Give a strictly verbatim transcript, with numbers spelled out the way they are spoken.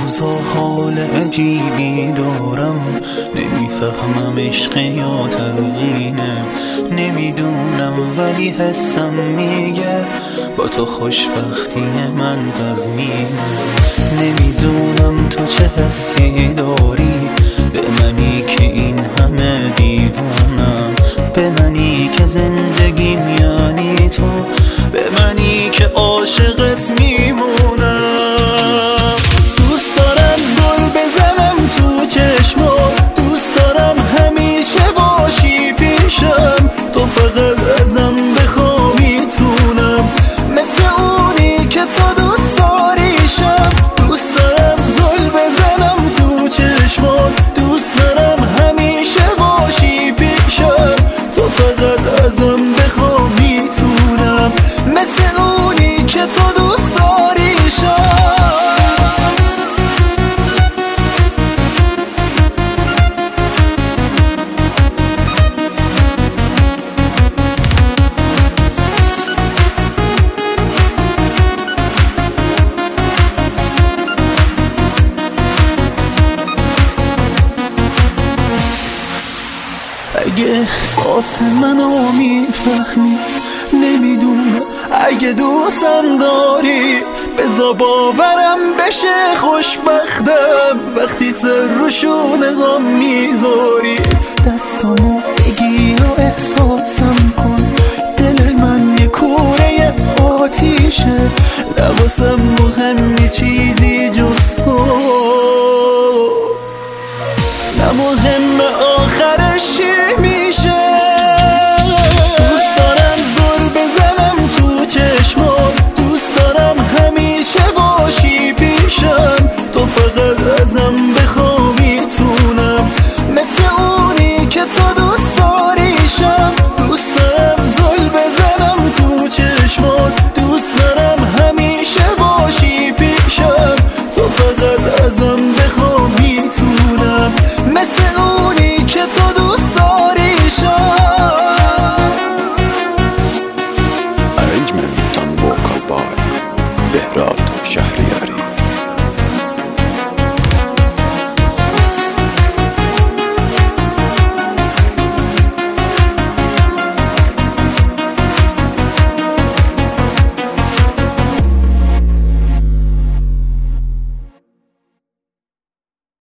روزا حال عجیبی دارم، نمیفهمم عشق یا تلقینه، نمیدونم ولی حسم میگه با تو خوشبختی من تضمینه. نمیدونم تو چه حسی داری به منی که این همه دیوانم، به منی که زندگیم یعنی تو، به منی که عاشقت میمونم. دوست دارم زل بزنم تو چشمات، دوست دارم همیشه باشی پیشم، تو فقط ازم بخوا میتونم مثل اونی که تو دوست داریشم. دوست دارم زل بزنم تو چشمات، دوست دارم همیشه باشی پیشم، تو فقط ازم بخوا میتونم مثل اونی که تو دوست داریشم. اگه احساس منو میفهمی، نمیدونم اگه دوستم داری، بذار باورم بشه خوشبختم وقتی سر رو شونه‌ام میذاری. دستامو بگیر و احساسم کن، دل من یه کوره آتیشه، نواسم مهمی چیزی جز